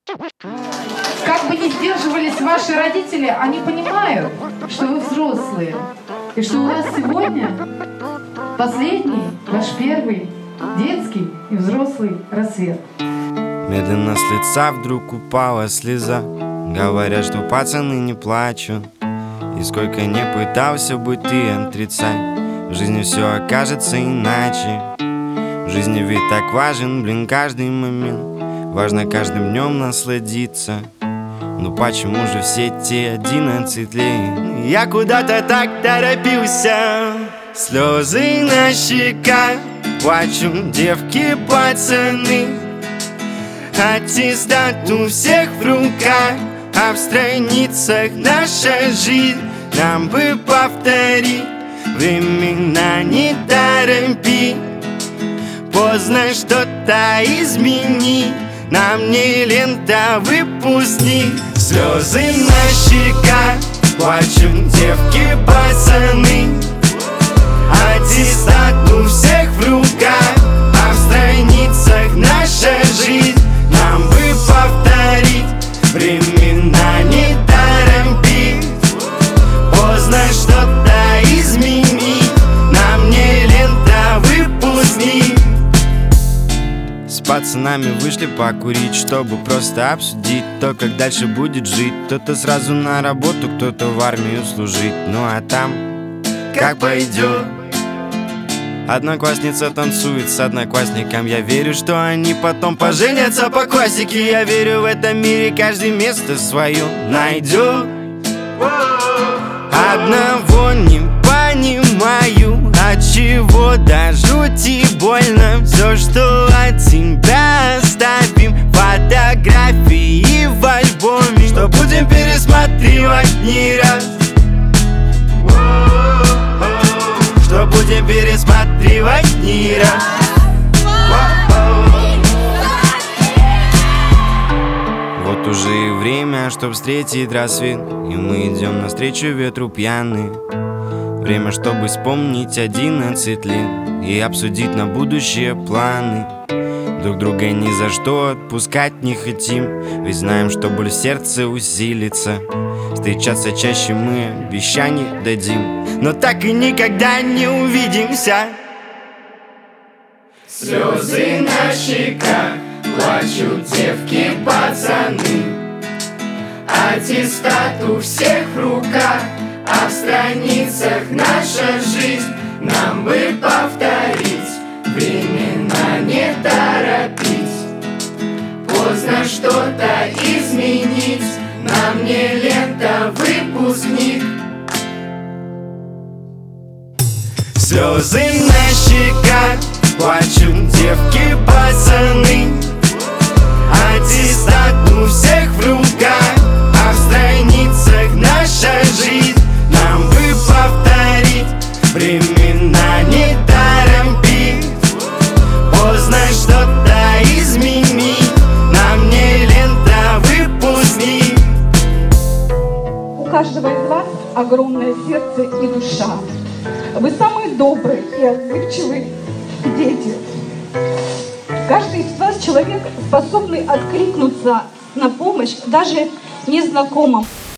Как бы ни сдерживались ваши родители, они понимают, что вы взрослые. И что у вас сегодня последний, ваш первый детский и взрослый рассвет. Медленно с лица вдруг упала слеза. Говорят, что пацаны не плачут. И сколько не пытался бы ты отрицать, в жизни все окажется иначе. В жизни ведь так важен, каждый момент. Важно каждым днем насладиться. Но почему же все те 11 лет я куда-то так торопился? Слезы на щеках, плачут девки, пацаны. Аттестат у всех в руках, а в страницах наша жизнь. Нам бы повторить, времена не торопи. Поздно что-то изменить, нам не лента, выпускник. Слезы на щеках, плачут девки, пацаны. Аттестат у всех в руках, а в страницах наша жизнь. Нам бы повторить, времена не торопи. Поздно что-то изменить, нам не лента, выпускник. С пацанами вышли покурить, чтобы просто обсудить то, как дальше будет жить. Кто-то сразу на работу, кто-то в армию служить. Ну а там как пойдет. Одноклассница танцует с одноклассником. Я верю, что они потом поженятся по классике. Я верю, в этом мире каждый место свое найдет. Одного не понимаю, отчего до жути больно. Все, что от тебя оставим, фотографии в альбоме, что будем пересматривать не раз. Что будем пересматривать не раз. Вот уже и время, чтоб встретить рассвет, и мы идем навстречу ветру пьяные. Время, чтобы вспомнить 11 лет и обсудить на будущее планы. Друг друга ни за что отпускать не хотим, ведь знаем, что боль в сердце усилится. Встречаться чаще мы обещаний дадим, но так и никогда не увидимся. Слезы на щеках, плачут девки, пацаны. Аттестат у всех в руках, а в страницах наша жизнь. Нам бы повторить, времена не торопить. Поздно что-то изменить, нам не лента, выпускник. Слезы на щеках, плачут девки, пацаны. Аттестат у всех в руках, а в страницах наша жизнь. Нам бы повторить, времена не торопить. Поздно что-то изменить, нам не лента, выпускник. У каждого из вас огромное сердце и душа. Вы самые добрые и отзывчивые дети. Каждый из вас человек, способный откликнуться на помощь даже незнакомым.